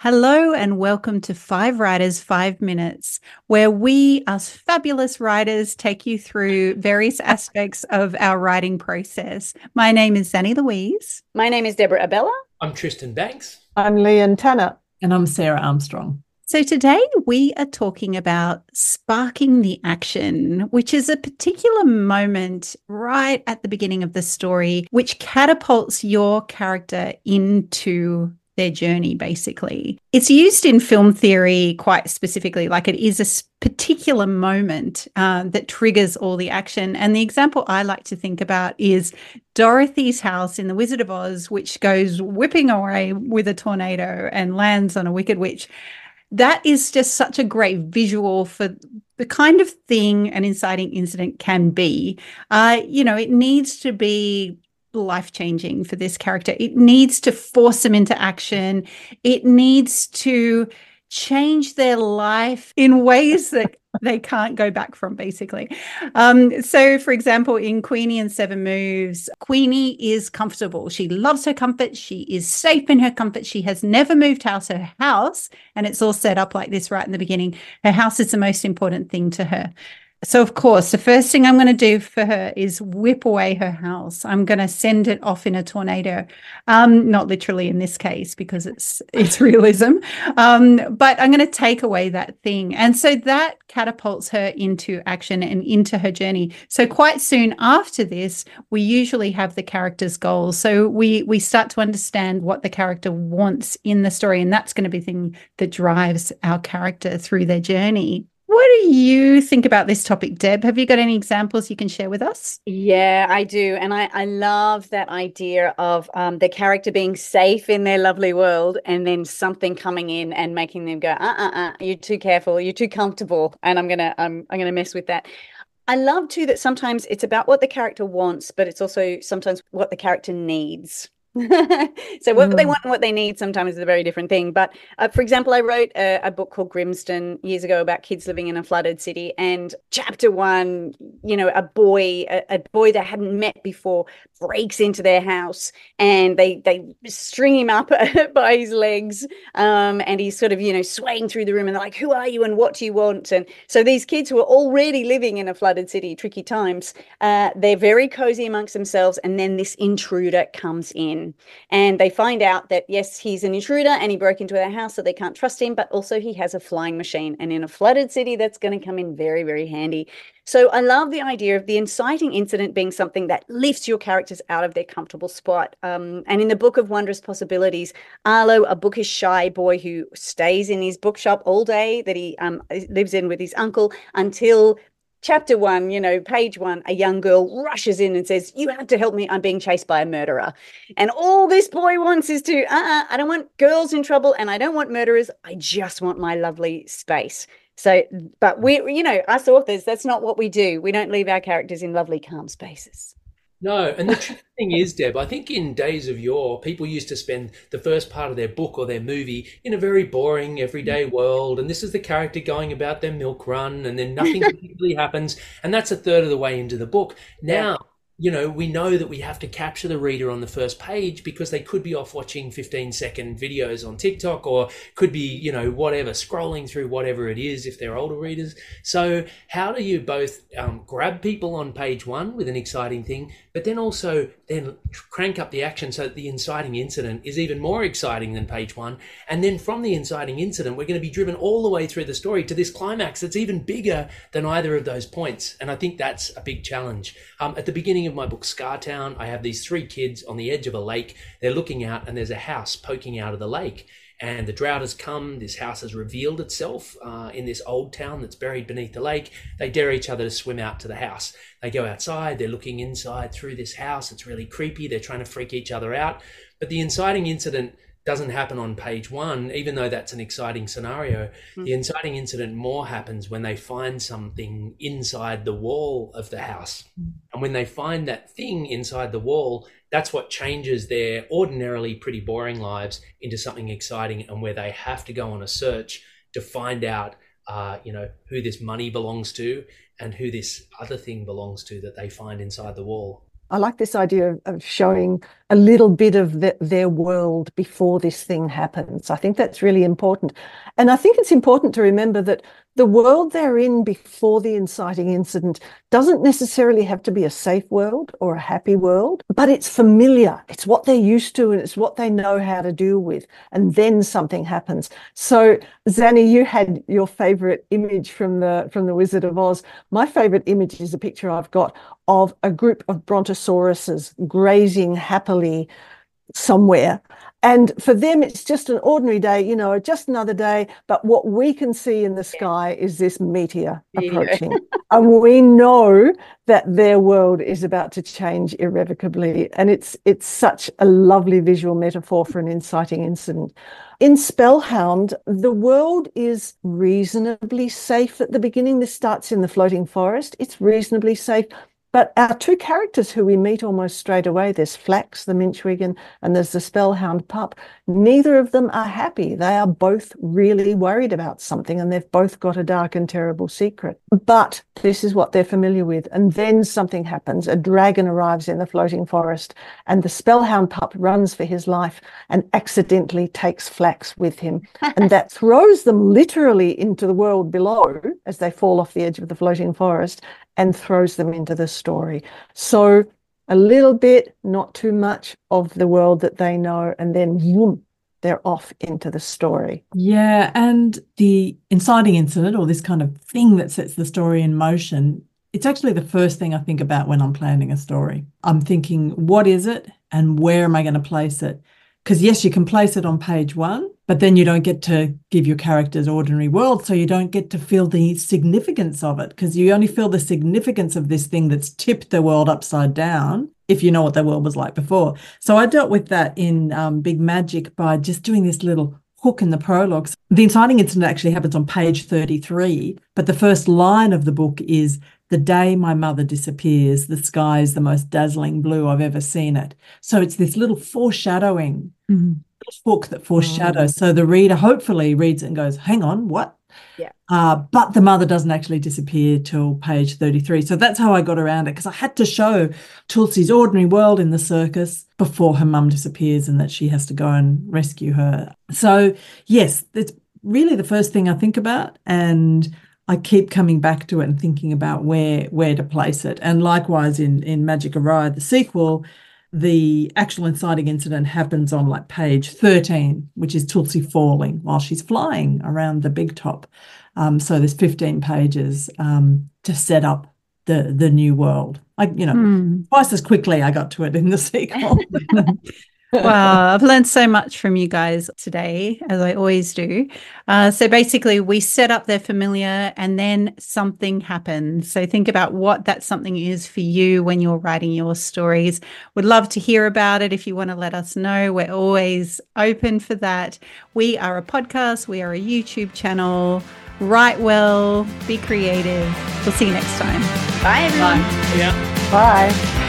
Hello and welcome to Five Writers, 5 Minutes, where we, us fabulous writers, take you through various aspects of our writing process. My name is Zanny Louise. My name is Deborah Abella. I'm Tristan Banks. I'm Leanne Tanner. And I'm Sarah Armstrong. So today we are talking about sparking the action, which is a particular moment right at the beginning of the story, which catapults your character into their journey, basically. It's used in film theory quite specifically, like it is a particular moment that triggers all the action. And the example I like to think about is Dorothy's house in The Wizard of Oz, which goes whipping away with a tornado and lands on a wicked witch. That is just such a great visual for the kind of thing an inciting incident can be. It needs to be life-changing for this character. It needs to force them into action. It needs to change their life in ways that they can't go back from, basically. So, for example, in Queenie and Seven Moves, Queenie is comfortable. She loves her comfort. She is safe in her comfort. She has never moved house. Her house, and it's all set up like this right in the beginning, her house is the most important thing to her. So, of course, the first thing I'm going to do for her is whip away her house. I'm going to send it off in a tornado. Not literally in this case, because it's realism. But I'm going to take away that thing. And so that catapults her into action and into her journey. So quite soon after this, we usually have the character's goals. So we start to understand what the character wants in the story. And that's going to be the thing that drives our character through their journey. What do you think about this topic, Deb? Have you got any examples you can share with us? Yeah, I do. And I love that idea of the character being safe in their lovely world and then something coming in and making them go, you're too careful, you're too comfortable. And I'm gonna mess with that. I love too that sometimes it's about what the character wants, but it's also sometimes what the character needs. So what they want and what they need sometimes is a very different thing. But for example, I wrote a book called Grimston years ago about kids living in a flooded city. And chapter one, a boy they hadn't met before breaks into their house and they string him up by his legs. And he's sort of, swaying through the room and they're like, who are you and what do you want? And so these kids who are already living in a flooded city, tricky times, they're very cozy amongst themselves. And then this intruder comes in. And they find out that, yes, he's an intruder and he broke into their house, so they can't trust him, but also he has a flying machine. And in a flooded city, that's going to come in very, very handy. So I love the idea of the inciting incident being something that lifts your characters out of their comfortable spot. And in the book of Wondrous Possibilities, Arlo, a bookish, shy boy who stays in his bookshop all day that he lives in with his uncle until chapter one, page one, a young girl rushes in and says, you have to help me. I'm being chased by a murderer. And all this boy wants is to, I don't want girls in trouble and I don't want murderers. I just want my lovely space. So, but us authors, that's not what we do. We don't leave our characters in lovely, calm spaces. No, and the tricky thing is, Deb, I think in days of yore, people used to spend the first part of their book or their movie in a very boring, everyday world. And this is the character going about their milk run, and then nothing particularly happens. And that's a third of the way into the book. Now, we know that we have to capture the reader on the first page because they could be off watching 15-second videos on TikTok or could be, whatever, scrolling through whatever it is if they're older readers. So how do you both grab people on page one with an exciting thing, but then also then crank up the action so that the inciting incident is even more exciting than page one? And then from the inciting incident, we're going to be driven all the way through the story to this climax that's even bigger than either of those points. And I think that's a big challenge. At the beginning of my book Scartown, I have these three kids on the edge of a lake. They're looking out and there's a house poking out of the lake, and the drought has come. This house has revealed itself in this old town that's buried beneath the lake. They dare each other to swim out to the house. They go outside, they're looking inside through this house. It's really creepy. They're trying to freak each other out. But the inciting incident doesn't happen on page one, even though that's an exciting scenario. The inciting incident more happens when they find something inside the wall of the house. And when they find that thing inside the wall, that's what changes their ordinarily pretty boring lives into something exciting, and where they have to go on a search to find out, who this money belongs to and who this other thing belongs to that they find inside the wall. I like this idea of showing a little bit of their world before this thing happens. I think that's really important. And I think it's important to remember that the world they're in before the inciting incident doesn't necessarily have to be a safe world or a happy world, but it's familiar. It's what they're used to and it's what they know how to deal with. And then something happens. So, Zanny, you had your favorite image from the Wizard of Oz. My favorite image is a picture I've got of a group of brontosauruses grazing happily somewhere. And for them, it's just an ordinary day, just another day. But what we can see in the sky is this meteor approaching. And we know that their world is about to change irrevocably. And it's such a lovely visual metaphor for an inciting incident. In Spellhound, the world is reasonably safe at the beginning. This starts in the floating forest. It's reasonably safe. But our two characters who we meet almost straight away, there's Flax, the Minchwigan, and there's the Spellhound pup. Neither of them are happy. They are both really worried about something, and they've both got a dark and terrible secret. But this is what they're familiar with. And then something happens. A dragon arrives in the floating forest, and the Spellhound pup runs for his life and accidentally takes Flax with him. And that throws them literally into the world below as they fall off the edge of the floating forest, and throws them into the story. So a little bit, not too much of the world that they know, and then whoom, they're off into the story. Yeah, and the inciting incident, or this kind of thing that sets the story in motion, it's actually the first thing I think about when I'm planning a story. I'm thinking, what is it and where am I going to place it? Because yes, you can place it on page 1, but then you don't get to give your characters ordinary world, so you don't get to feel the significance of it, because you only feel the significance of this thing that's tipped the world upside down if you know what the world was like before. So I dealt with that in Big Magic by just doing this little hook in the prologue. The inciting incident actually happens on page 33, but the first line of the book is, "The day my mother disappears, the sky is the most dazzling blue I've ever seen it." So it's this little foreshadowing book that foreshadows. So the reader hopefully reads it and goes, hang on, what? Yeah. But the mother doesn't actually disappear till page 33. So that's how I got around it, because I had to show Tulsi's ordinary world in the circus before her mum disappears and that she has to go and rescue her. So yes, it's really the first thing I think about, and I keep coming back to it and thinking about where to place it. And likewise in Magic Aride, the sequel, the actual inciting incident happens on like page 13, which is Tulsi falling while she's flying around the big top. So there's 15 pages to set up the new world. Twice as quickly I got to it in the sequel. Wow, I've learned so much from you guys today, as I always do. So basically, we set up their familiar and then something happens. So think about what that something is for you when you're writing your stories. Would love to hear about it. If you want to let us know, we're always open for that. We are a podcast. We are a YouTube channel. Write well, be creative. We'll see you next time. Bye, everyone. Yeah. Bye.